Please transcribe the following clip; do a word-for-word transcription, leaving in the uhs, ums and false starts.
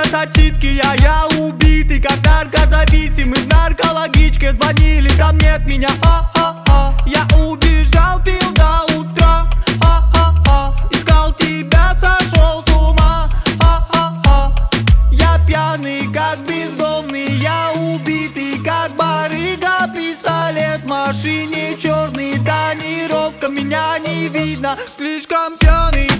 отчитки, я, я убитый, как наркозависимый в наркологичке. Звонили ко мне от меня, а-а-а. Я убежал, пил до утра, а-а-а. Искал тебя, сошел с ума, а-а-а. Я пьяный, как бездомный, я убитый, как барыга. Пистолет в машине черный, тонировка, меня не видно. Слишком пьяный.